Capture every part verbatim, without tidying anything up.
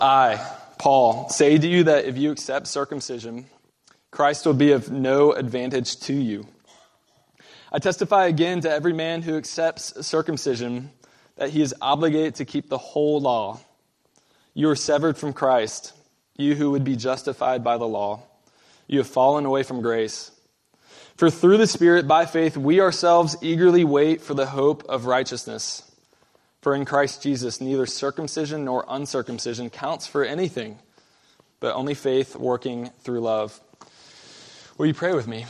I, Paul, say to you that if you accept circumcision, Christ will be of no advantage to you. I testify again to every man who accepts circumcision that he is obligated to keep the whole law. You are severed from Christ, you who would be justified by the law. You have fallen away from grace. For through the Spirit, by faith, we ourselves eagerly wait for the hope of righteousness. For in Christ Jesus, neither circumcision nor uncircumcision counts for anything, but only faith working through love. Will you pray with me?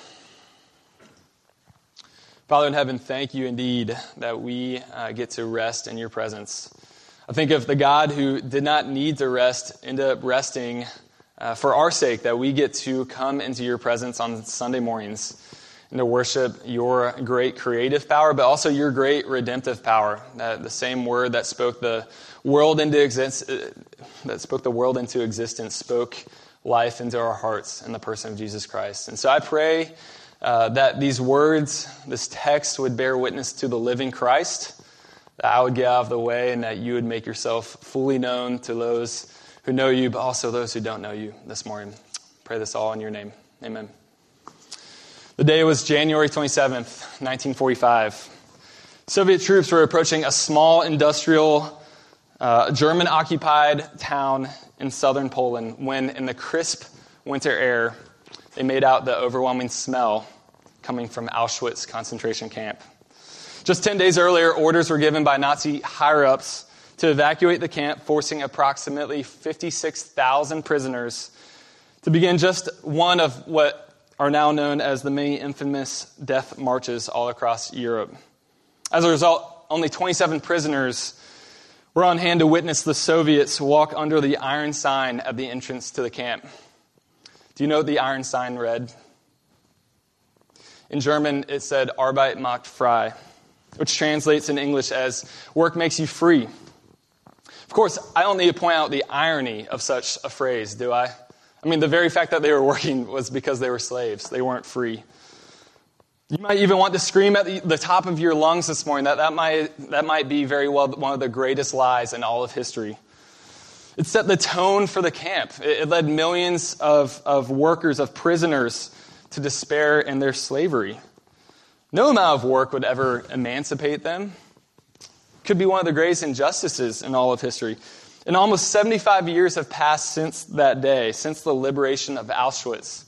Father in heaven, thank you indeed that we uh, get to rest in your presence. I think of the God who did not need to rest, ended up resting uh, for our sake, that we get to come into your presence on Sunday mornings and to worship your great creative power, but also your great redemptive power. Uh, the same word that spoke the world into exist- uh, that spoke the world into existence spoke life into our hearts in the person of Jesus Christ. And so I pray uh, that these words, this text, would bear witness to the living Christ, that I would get out of the way, and that you would make yourself fully known to those who know you, but also those who don't know you this morning. Pray this all in your name. Amen. The day was January twenty-seventh, nineteen forty-five. Soviet troops were approaching a small industrial uh, German-occupied town in southern Poland when, in the crisp winter air, they made out the overwhelming smell coming from Auschwitz concentration camp. Just ten days earlier, orders were given by Nazi higher-ups to evacuate the camp, forcing approximately fifty-six thousand prisoners to begin just one of what are now known as the many infamous death marches all across Europe. As a result, only twenty-seven prisoners were on hand to witness the Soviets walk under the iron sign at the entrance to the camp. Do you know what the iron sign read? In German, it said, Arbeit macht frei, which translates in English as, work makes you free. Of course, I don't need to point out the irony of such a phrase, do I? I mean, the very fact that they were working was because they were slaves. They weren't free. You might even want to scream at the, the top of your lungs this morning that that might, that might be very well one of the greatest lies in all of history. It set the tone for the camp. It, it led millions of, of workers, of prisoners, to despair in their slavery. No amount of work would ever emancipate them. It could be one of the greatest injustices in all of history. And almost seventy-five years have passed since that day, since the liberation of Auschwitz.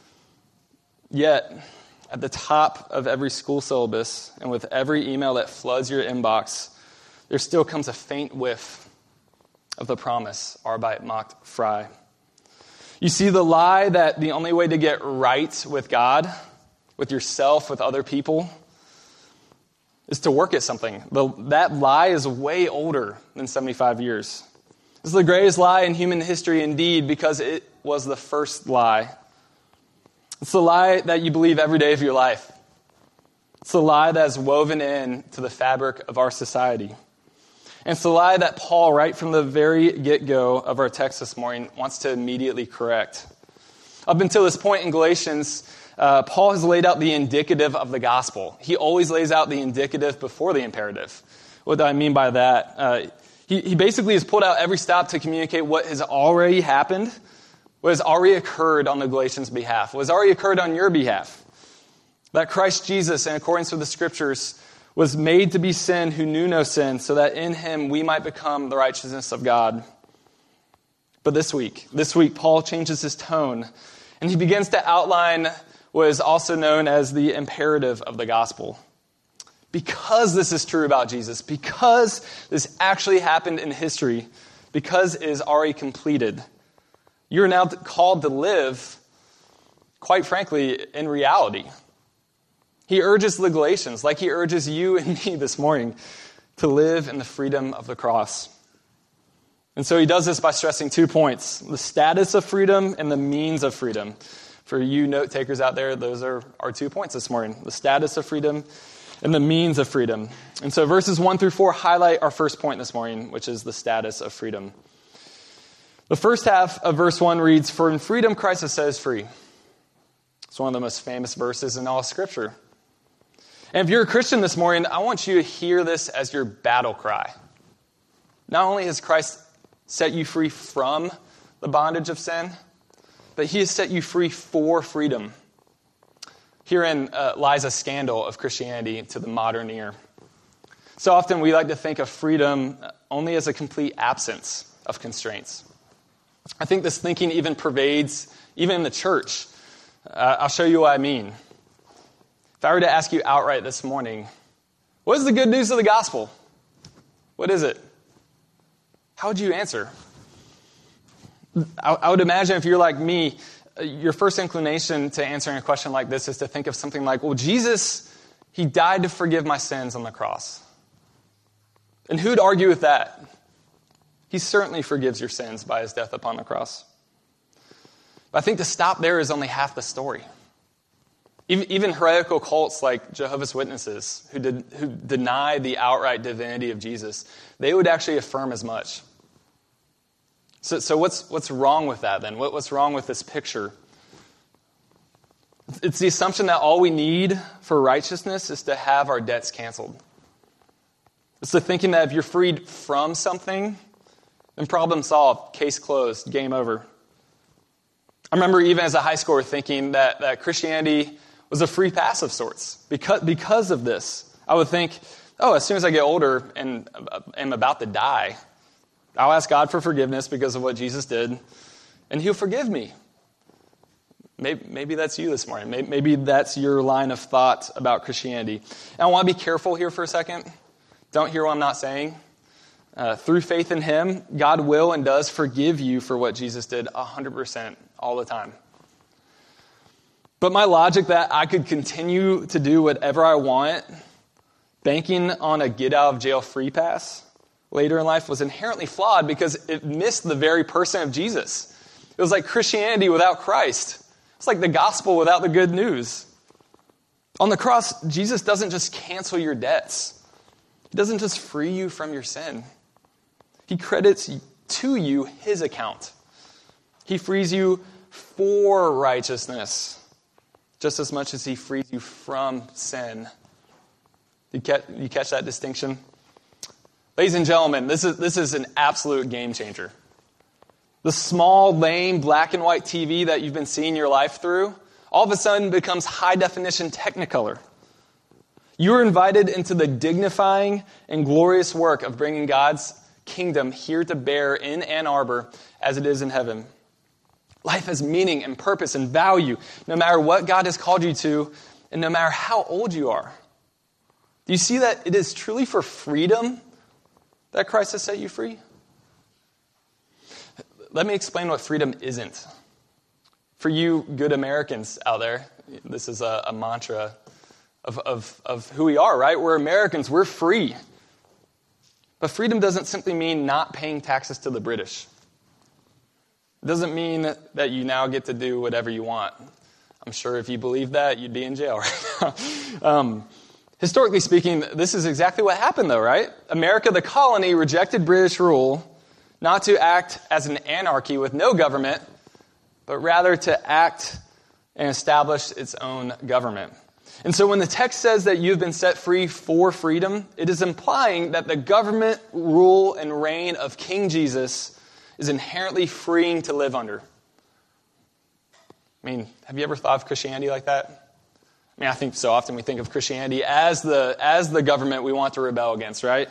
Yet, at the top of every school syllabus and with every email that floods your inbox, there still comes a faint whiff of the promise, Arbeit macht frei. You see, the lie that the only way to get right with God, with yourself, with other people, is to work at something. The, that lie is way older than seventy-five years. This is the greatest lie in human history indeed, because it was the first lie. It's the lie that you believe every day of your life. It's the lie that is woven in to the fabric of our society. And it's the lie that Paul, right from the very get-go of our text this morning, wants to immediately correct. Up until this point in Galatians, uh, Paul has laid out the indicative of the gospel. He always lays out the indicative before the imperative. What do I mean by that? Uh, he, he basically has pulled out every stop to communicate what has already happened, what has already occurred on the Galatians' behalf, what has already occurred on your behalf. That Christ Jesus, in accordance with the Scriptures, was made to be sin who knew no sin, so that in him we might become the righteousness of God. But this week, this week, Paul changes his tone, and he begins to outline what is also known as the imperative of the gospel. Because this is true about Jesus, because this actually happened in history, because it is already completed, you're now called to live, quite frankly, in reality. He urges the Galatians, like he urges you and me this morning, to live in the freedom of the cross. And so he does this by stressing two points, the status of freedom and the means of freedom. For you note takers out there, those are our two points this morning, the status of freedom and the means of freedom. And so verses one through four highlight our first point this morning, which is the status of freedom. The first half of verse one reads, "For in freedom Christ has set us free." It's one of the most famous verses in all of Scripture. And if you're a Christian this morning, I want you to hear this as your battle cry. Not only has Christ set you free from the bondage of sin, but he has set you free for freedom. Herein uh, lies a scandal of Christianity to the modern ear. So often we like to think of freedom only as a complete absence of constraints. I think this thinking even pervades, even in the church. Uh, I'll show you what I mean. If I were to ask you outright this morning, what is the good news of the gospel? What is it? How would you answer? I, I would imagine if you're like me, your first inclination to answering a question like this is to think of something like, well, Jesus, he died to forgive my sins on the cross. And who'd argue with that? He certainly forgives your sins by his death upon the cross. But I think to stop there is only half the story. Even, even heretical cults like Jehovah's Witnesses, who, did, who deny the outright divinity of Jesus, they would actually affirm as much. So, so what's what's wrong with that then? What, what's wrong with this picture? It's the assumption that all we need for righteousness is to have our debts canceled. It's the thinking that if you're freed from something, then problem solved, case closed, game over. I remember even as a high schooler thinking that, that Christianity was a free pass of sorts. Because, because of this, I would think, oh, as soon as I get older and am about to die, I'll ask God for forgiveness because of what Jesus did, and he'll forgive me. Maybe, maybe that's you this morning. Maybe, maybe that's your line of thought about Christianity. And I want to be careful here for a second. Don't hear what I'm not saying. Uh, through faith in him, God will and does forgive you for what Jesus did one hundred percent all the time. But my logic that I could continue to do whatever I want, banking on a get-out-of-jail free pass later in life, was inherently flawed because it missed the very person of Jesus. It was like Christianity without Christ. It's like the gospel without the good news. On the cross, Jesus doesn't just cancel your debts. He doesn't just free you from your sin. He credits to you his account. He frees you for righteousness, just as much as he frees you from sin. You catch, you catch that distinction? Ladies and gentlemen, this is, this is an absolute game changer. The small, lame, black and white T V that you've been seeing your life through, all of a sudden becomes high-definition Technicolor. You are invited into the dignifying and glorious work of bringing God's kingdom here to bear in Ann Arbor as it is in heaven. Life has meaning and purpose and value, no matter what God has called you to, and no matter how old you are. Do you see that it is truly for freedom that Christ has set you free? Let me explain what freedom isn't. For you good Americans out there, this is a, a mantra of, of, of who we are, right? We're Americans. We're free. But freedom doesn't simply mean not paying taxes to the British. It doesn't mean that you now get to do whatever you want. I'm sure if you believe that, you'd be in jail right now. um, historically speaking, this is exactly what happened, though, right? America, the colony, rejected British rule, not to act as an anarchy with no government, but rather to act and establish its own government. And so when the text says that you've been set free for freedom, it is implying that the government rule and reign of King Jesus is inherently freeing to live under. I mean, have you ever thought of Christianity like that? I mean, I think so often we think of Christianity as the as the government we want to rebel against, right?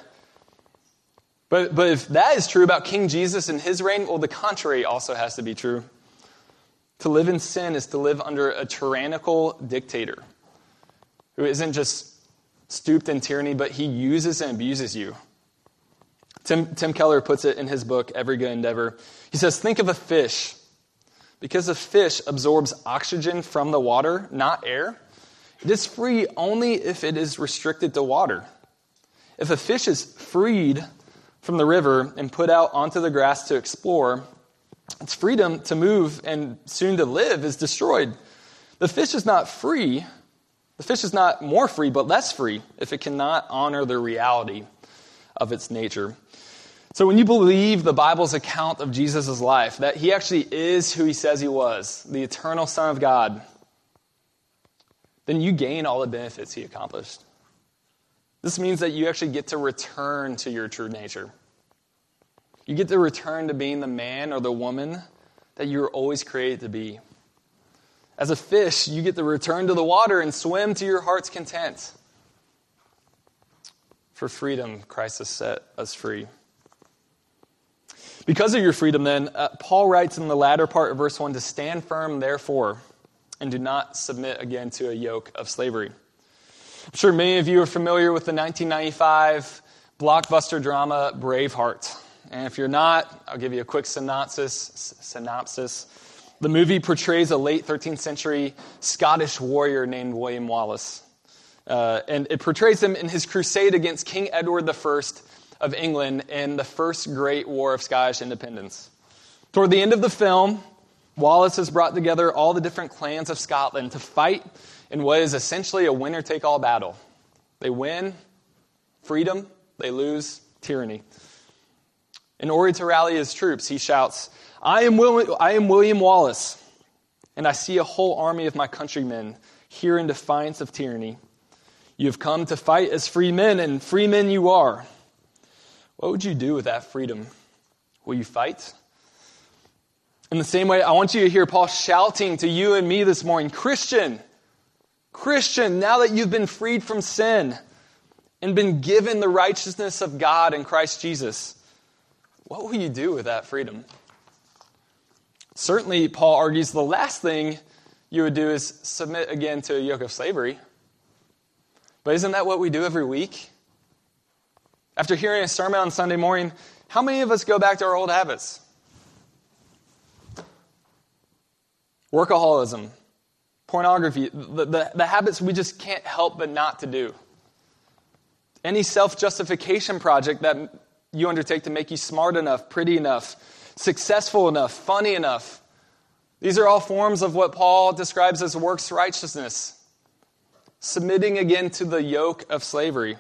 But but if that is true about King Jesus and his reign, well, the contrary also has to be true. To live in sin is to live under a tyrannical dictator who isn't just stooped in tyranny, but he uses and abuses you. Tim, Tim Keller puts it in his book, Every Good Endeavor. He says, think of a fish. Because a fish absorbs oxygen from the water, not air, it is free only if it is restricted to water. If a fish is freed from the river and put out onto the grass to explore, its freedom to move and soon to live is destroyed. The fish is not free. The fish is not more free, but less free if it cannot honor the reality of its nature. So when you believe the Bible's account of Jesus' life, that he actually is who he says he was, the eternal Son of God, then you gain all the benefits he accomplished. This means that you actually get to return to your true nature. You get to return to being the man or the woman that you were always created to be. As a fish, you get to return to the water and swim to your heart's content. For freedom, Christ has set us free. Because of your freedom, then, uh, Paul writes in the latter part of verse one, to stand firm, therefore, and do not submit again to a yoke of slavery. I'm sure many of you are familiar with the nineteen ninety-five blockbuster drama Braveheart. And if you're not, I'll give you a quick synopsis. synopsis. The movie portrays a late thirteenth century Scottish warrior named William Wallace. Uh, and it portrays him in his crusade against King Edward the First of England in the First Great War of Scottish Independence. Toward the end of the film, Wallace has brought together all the different clans of Scotland to fight in what is essentially a winner-take-all battle. They win freedom, they lose tyranny. In order to rally his troops, he shouts, I am, Will- I am William Wallace, and I see a whole army of my countrymen here in defiance of tyranny. You have come to fight as free men, and free men you are. What would you do with that freedom? Will you fight? In the same way, I want you to hear Paul shouting to you and me this morning, Christian, Christian, now that you've been freed from sin and been given the righteousness of God in Christ Jesus, what will you do with that freedom? Certainly, Paul argues the last thing you would do is submit again to a yoke of slavery. But isn't that what we do every week? After hearing a sermon on Sunday morning, how many of us go back to our old habits? Workaholism, pornography, the, the, the habits we just can't help but not to do. Any self-justification project that you undertake to make you smart enough, pretty enough, successful enough, funny enough. These are all forms of what Paul describes as works righteousness. Submitting again to the yoke of slavery.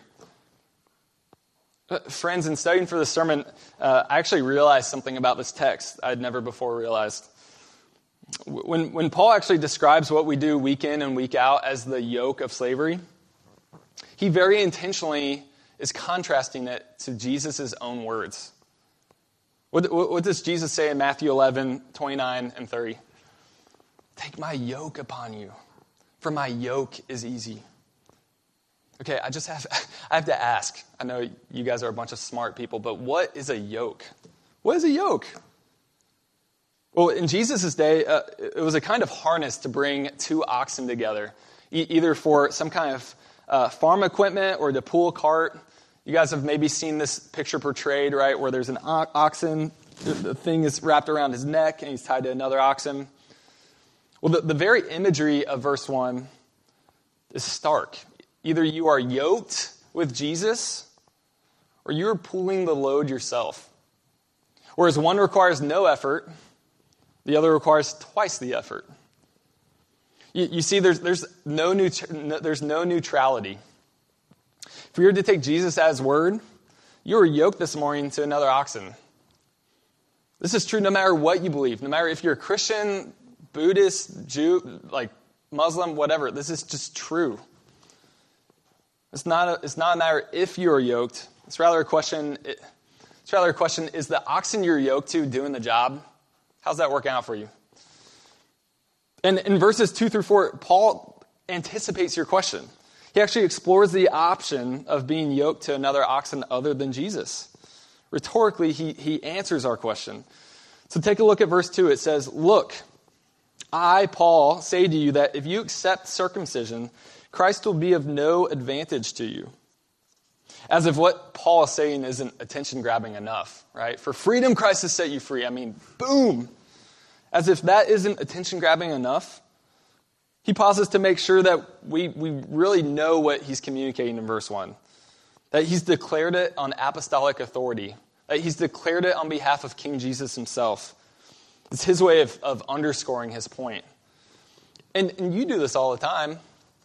Friends, in studying for this sermon, uh, I actually realized something about this text I'd never before realized. When, when Paul actually describes what we do week in and week out as the yoke of slavery, he very intentionally is contrasting it to Jesus' own words. What, what, what does Jesus say in Matthew eleven, twenty-nine and thirty? Take my yoke upon you, for my yoke is easy. Okay, I just have I have to ask. I know you guys are a bunch of smart people, but what is a yoke? What is a yoke? Well, in Jesus' day, uh, it was a kind of harness to bring two oxen together, e- either for some kind of uh, farm equipment or to pull a cart. You guys have maybe seen this picture portrayed, right, where there's an o- oxen, the, the thing is wrapped around his neck, and he's tied to another oxen. Well, the, the very imagery of verse one is stark. Either you are yoked with Jesus, or you're pulling the load yourself. Whereas one requires no effort, the other requires twice the effort. You, you see, there's there's no, neut- there's no neutrality. If you were to take Jesus at his word, you were yoked this morning to another oxen. This is true no matter what you believe, no matter if you're a Christian, Buddhist, Jew, like Muslim, whatever. This is just true. It's not a, it's not a matter if you are yoked. It's rather a question. It, it's rather a question: is the oxen you're yoked to doing the job? How's that working out for you? And in verses two through four, Paul anticipates your question. He actually explores the option of being yoked to another oxen other than Jesus. Rhetorically, he, he answers our question. So take a look at verse two. It says, "Look, I, Paul, say to you that if you accept circumcision, Christ will be of no advantage to you." As if what Paul is saying isn't attention-grabbing enough, right? For freedom, Christ has set you free. I mean, boom. As if that isn't attention-grabbing enough, he pauses to make sure that we, we really know what he's communicating in verse one. That he's declared it on apostolic authority. That he's declared it on behalf of King Jesus himself. It's his way of, of underscoring his point. And, and you do this all the time.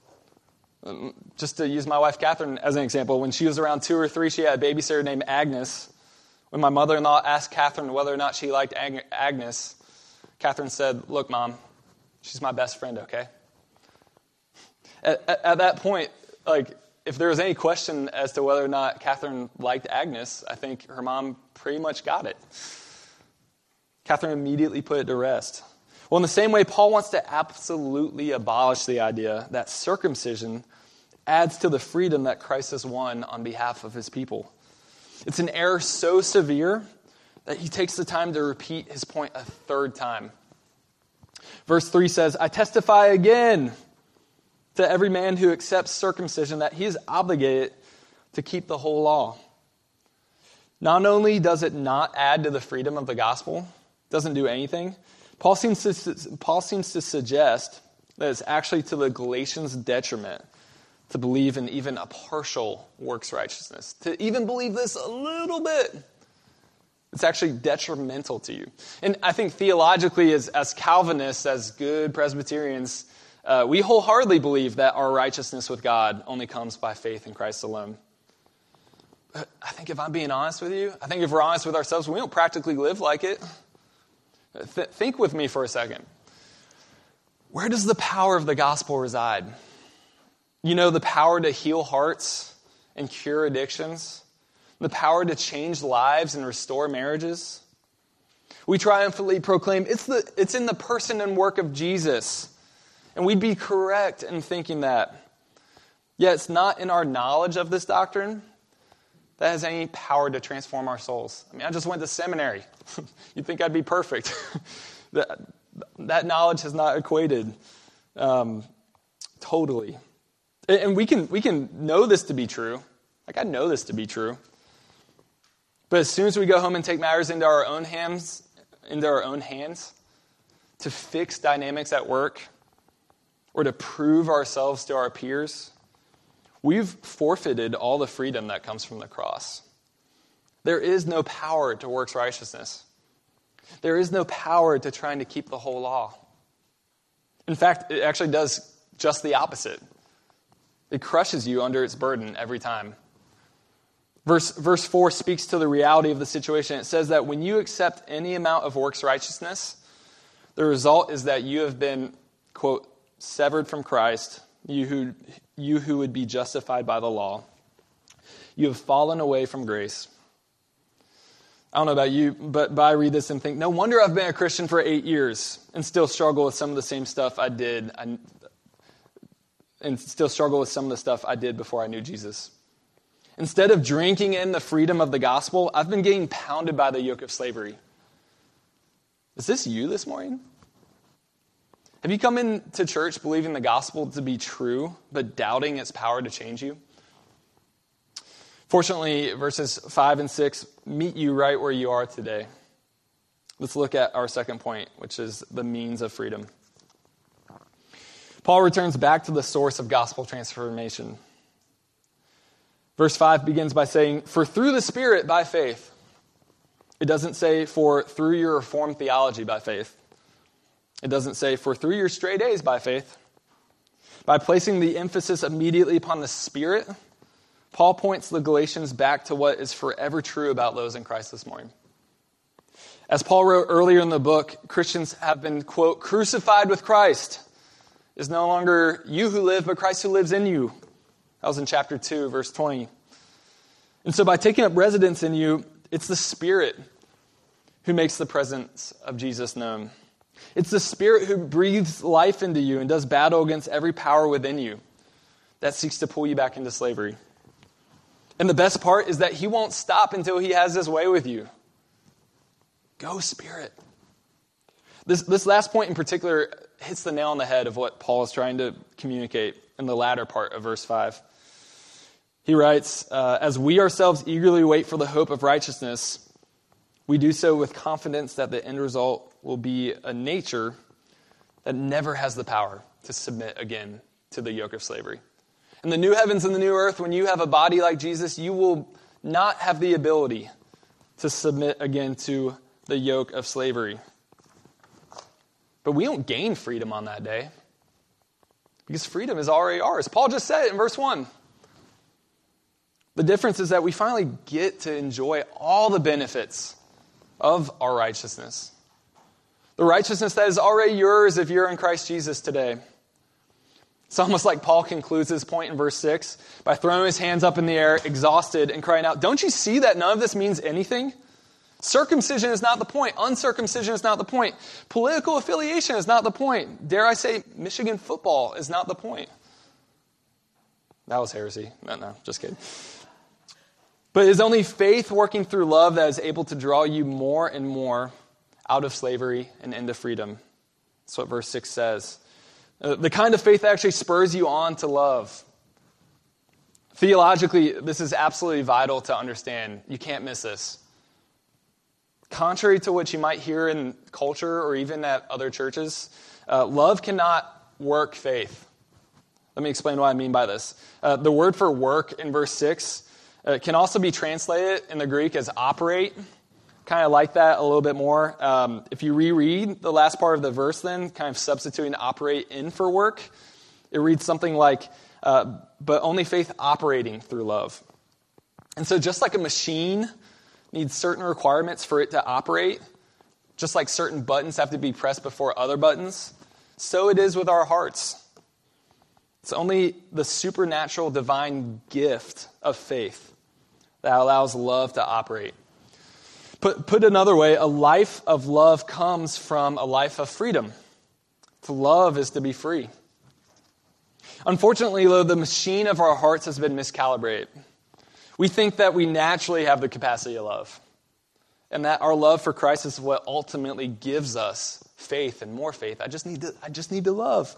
Just to use my wife, Catherine, as an example, when she was around two or three, she had a babysitter named Agnes. When my mother-in-law asked Catherine whether or not she liked Ag- Agnes, Catherine said, "Look, Mom, she's my best friend, okay?" At, at, at that point, like, if there was any question as to whether or not Catherine liked Agnes, I think her mom pretty much got it. Catherine immediately put it to rest. Well, in the same way, Paul wants to absolutely abolish the idea that circumcision adds to the freedom that Christ has won on behalf of his people. It's an error so severe that he takes the time to repeat his point a third time. Verse three says, I testify again to every man who accepts circumcision that he is obligated to keep the whole law. Not only does it not add to the freedom of the gospel, doesn't do anything, Paul seems to, Paul seems to suggest that it's actually to the Galatians' detriment to believe in even a partial works righteousness. To even believe this a little bit, it's actually detrimental to you. And I think theologically, as, as Calvinists, as good Presbyterians, uh, we wholeheartedly believe that our righteousness with God only comes by faith in Christ alone. But I think if I'm being honest with you, I think if we're honest with ourselves, we don't practically live like it. Th- think with me for a second. Where does the power of the gospel reside? You know, the power to heal hearts and cure addictions, the power to change lives and restore marriages. We triumphantly proclaim it's the it's in the person and work of Jesus. And we'd be correct in thinking that. Yet it's not in our knowledge of this doctrine that has any power to transform our souls. I mean, I just went to seminary. You'd think I'd be perfect. that, that knowledge has not equated um, totally. And we can we can know this to be true. Like, I know this to be true. But as soon as we go home and take matters into our own hands, into our own hands, to fix dynamics at work, or to prove ourselves to our peers, we've forfeited all the freedom that comes from the cross. There is no power to works righteousness. There is no power to trying to keep the whole law. In fact, it actually does just the opposite. It crushes you under its burden every time. Verse, verse four speaks to the reality of the situation. It says that when you accept any amount of works righteousness, the result is that you have been, quote, severed from Christ, you who, you who would be justified by the law. You have fallen away from grace. I don't know about you, but, but I read this and think, no wonder I've been a Christian for eight years and still struggle with some of the same stuff I did, I, and still struggle with some of the stuff I did before I knew Jesus. Instead of drinking in the freedom of the gospel, I've been getting pounded by the yoke of slavery. Is this you this morning? Have you come into church believing the gospel to be true, but doubting its power to change you? Fortunately, verses five and six meet you right where you are today. Let's look at our second point, which is the means of freedom. Paul returns back to the source of gospel transformation. Verse five begins by saying, for through the Spirit by faith. It doesn't say for through your Reformed theology by faith. It doesn't say for through your straight A's by faith. By placing the emphasis immediately upon the Spirit, Paul points the Galatians back to what is forever true about those in Christ this morning. As Paul wrote earlier in the book, Christians have been, quote, crucified with Christ. It's no longer you who live, but Christ who lives in you. That was in chapter two, verse twenty. And so by taking up residence in you, it's the Spirit who makes the presence of Jesus known. It's the Spirit who breathes life into you and does battle against every power within you that seeks to pull you back into slavery. And the best part is that he won't stop until he has his way with you. Go, Spirit. This, this last point in particular hits the nail on the head of what Paul is trying to communicate in the latter part of verse five. He writes, uh, as we ourselves eagerly wait for the hope of righteousness, we do so with confidence that the end result will be a nature that never has the power to submit again to the yoke of slavery. In the new heavens and the new earth, when you have a body like Jesus, you will not have the ability to submit again to the yoke of slavery. But we don't gain freedom on that day, because freedom is already ours. Paul just said it in verse one. The difference is that we finally get to enjoy all the benefits of our righteousness. The righteousness that is already yours if you're in Christ Jesus today. It's almost like Paul concludes his point in verse six by throwing his hands up in the air, exhausted, and crying out, "Don't you see that none of this means anything? Circumcision is not the point. Uncircumcision is not the point. Political affiliation is not the point. Dare I say, Michigan football is not the point." That was heresy. No, no, just kidding. But it is only faith working through love that is able to draw you more and more out of slavery and into freedom. That's what verse six says. The kind of faith that actually spurs you on to love. Theologically, this is absolutely vital to understand. You can't miss this. Contrary to what you might hear in culture or even at other churches, uh, love cannot work faith. Let me explain what I mean by this. Uh, the word for work in verse six uh, can also be translated in the Greek as operate. Kind of like that a little bit more. Um, if you reread the last part of the verse then, kind of substituting operate in for work, it reads something like, uh, but only faith operating through love. And so just like a machine needs certain requirements for it to operate, just like certain buttons have to be pressed before other buttons, so it is with our hearts. It's only the supernatural divine gift of faith that allows love to operate. Put, put another way, a life of love comes from a life of freedom. To love is to be free. Unfortunately, though, the machine of our hearts has been miscalibrated. We think that we naturally have the capacity to love, and that our love for Christ is what ultimately gives us faith and more faith. I just need to, I just need to love.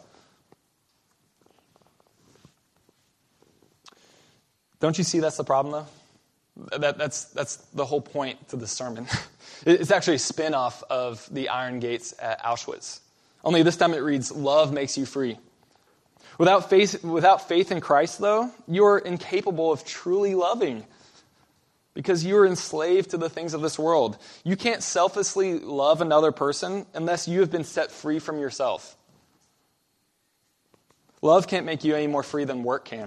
Don't you see that's the problem, though? That, that's, that's the whole point to this sermon. It's actually a spin-off of the Iron Gates at Auschwitz. Only this time it reads, "Love makes you free." Without faith, without faith in Christ, though, you are incapable of truly loving because you are enslaved to the things of this world. You can't selflessly love another person unless you have been set free from yourself. Love can't make you any more free than work can.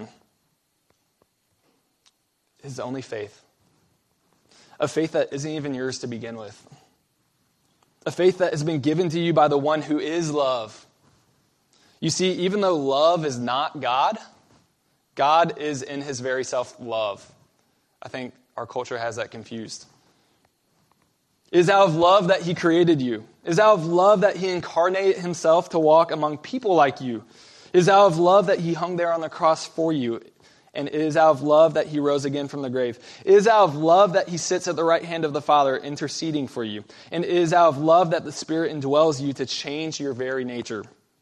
It is only faith. A faith that isn't even yours to begin with. A faith that has been given to you by the one who is love. You see, even though love is not God, God is in his very self love. I think our culture has that confused. It is out of love that he created you. It is out of love that he incarnated himself to walk among people like you. It is out of love that he hung there on the cross for you. And it is out of love that he rose again from the grave. It is out of love that he sits at the right hand of the Father interceding for you. And it is out of love that the Spirit indwells you to change your very nature.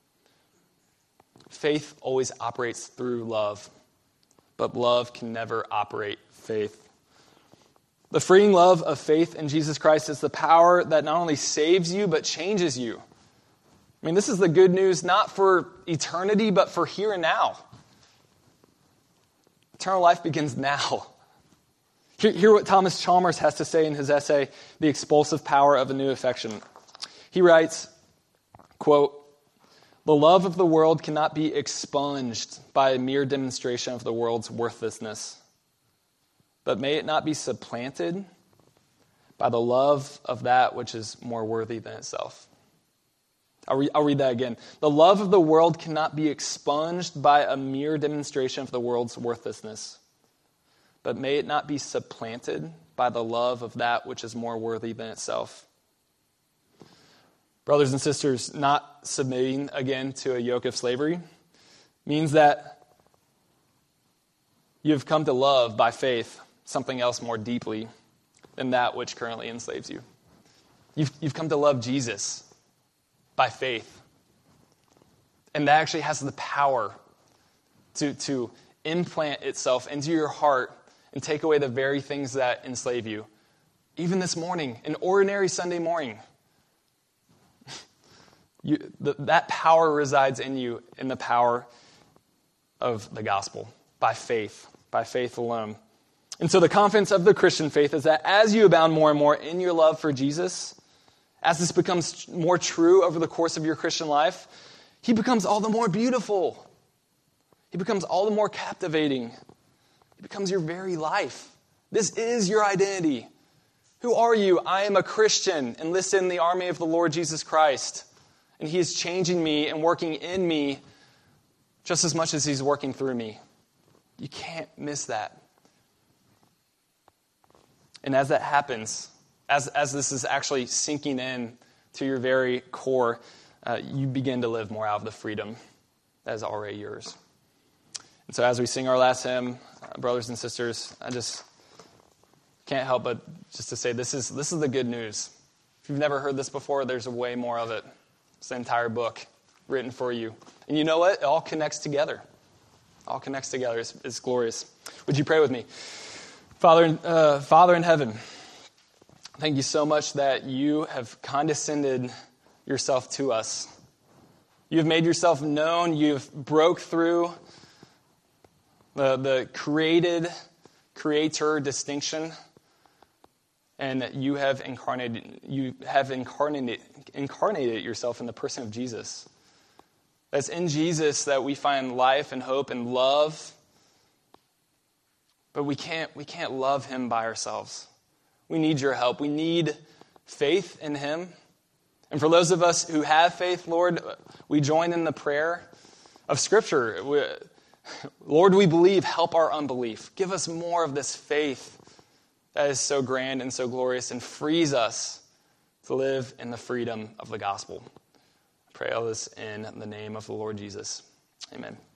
Faith always operates through love, but love can never operate faith. The freeing love of faith in Jesus Christ is the power that not only saves you, but changes you. I mean, this is the good news not for eternity, but for here and now. Eternal life begins now. Hear, hear what Thomas Chalmers has to say in his essay, The Expulsive Power of a New Affection. He writes, quote, "The love of the world cannot be expunged by a mere demonstration of the world's worthlessness, but may it not be supplanted by the love of that which is more worthy than itself." I'll, re- I'll read that again. "The love of the world cannot be expunged by a mere demonstration of the world's worthlessness, but may it not be supplanted by the love of that which is more worthy than itself." Brothers and sisters, not submitting again to a yoke of slavery means that you've come to love by faith something else more deeply than that which currently enslaves you. You've, you've come to love Jesus by faith. And that actually has the power to, to implant itself into your heart and take away the very things that enslave you. Even this morning, an ordinary Sunday morning, you, the, that power resides in you in the power of the gospel, by faith, by faith alone. And so the confidence of the Christian faith is that as you abound more and more in your love for Jesus, as this becomes more true over the course of your Christian life, he becomes all the more beautiful. He becomes all the more captivating. He becomes your very life. This is your identity. Who are you? I am a Christian enlisted in the army of the Lord Jesus Christ. And he is changing me and working in me just as much as he's working through me. You can't miss that. And as that happens, as, as this is actually sinking in to your very core, uh, you begin to live more out of the freedom that is already yours. And so as we sing our last hymn, uh, brothers and sisters, I just can't help but just to say this is this is the good news. If you've never heard this before, there's a way more of it. It's the entire book written for you. And you know what? It all connects together. It all connects together. It's, it's glorious. Would you pray with me? Father, uh, Father in heaven, thank you so much that you have condescended yourself to us. You've made yourself known. You've broke through the, the created, creator distinction, and you have incarnated. You have incarnated, incarnated yourself in the person of Jesus. That's in Jesus that we find life and hope and love. But we can't we can't love him by ourselves. We need your help. We need faith in him. And for those of us who have faith, Lord, we join in the prayer of Scripture. We, Lord, we believe, help our unbelief. Give us more of this faith that is so grand and so glorious and frees us to live in the freedom of the gospel. I pray all this in the name of the Lord Jesus. Amen.